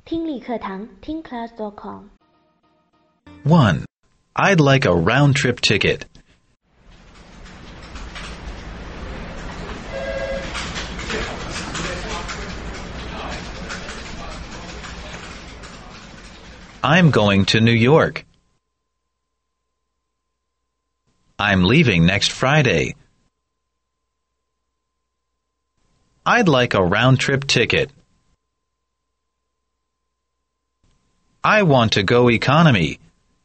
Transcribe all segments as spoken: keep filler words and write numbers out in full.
听力课堂听 class dot com。 one. I'd like a round-trip ticket. I'm going to New York. I'm leaving next Friday. I'd like a round-trip ticket. I want to go economy.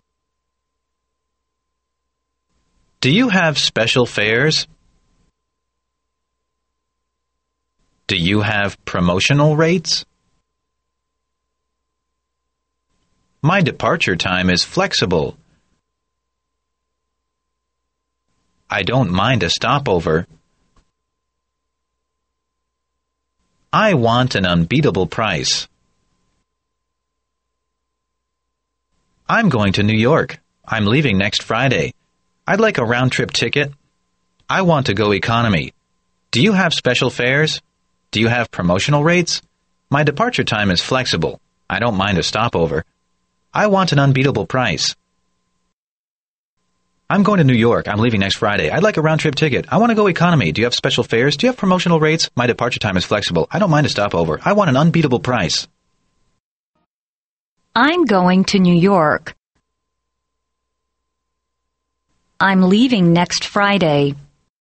Do you have special fares? Do you have promotional rates? My departure time is flexible. I don't mind a stopover. I want an unbeatable price. I'm going to New York. I'm leaving next Friday. I'd like a round-trip ticket. I want to go economy. Do you have special fares? Do you have promotional rates? My departure time is flexible. I don't mind a stopover. I want an unbeatable price. I'm going to New York. I'm leaving next Friday. I'd like a round-trip ticket. I want to go economy. Do you have special fares? Do you have promotional rates? My departure time is flexible. I don't mind a stopover. I want an unbeatable price. I'm going to New York. I'm leaving next Friday.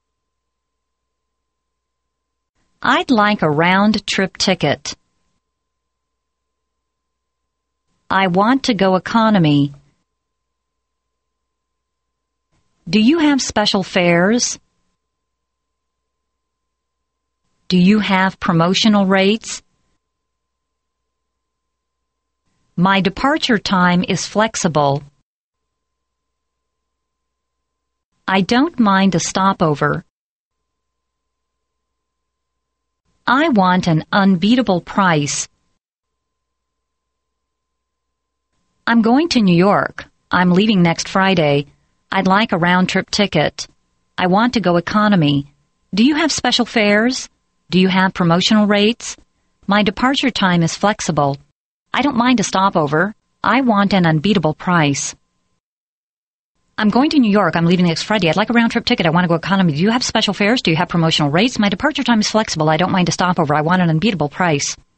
I'd like a round-trip ticket. I want to go economy. Do you have special fares? Do you have promotional rates? My departure time is flexible. I don't mind a stopover. I want an unbeatable price. I'm going to New York. I'm leaving next Friday. I'd like a round-trip ticket. I want to go economy. Do you have special fares? Do you have promotional rates? My departure time is flexible. I don't mind a stopover. I want an unbeatable price. I'm going to New York. I'm leaving next Friday. I'd like a round-trip ticket. I want to go economy. Do you have special fares? Do you have promotional rates? My departure time is flexible. I don't mind a stopover. I want an unbeatable price.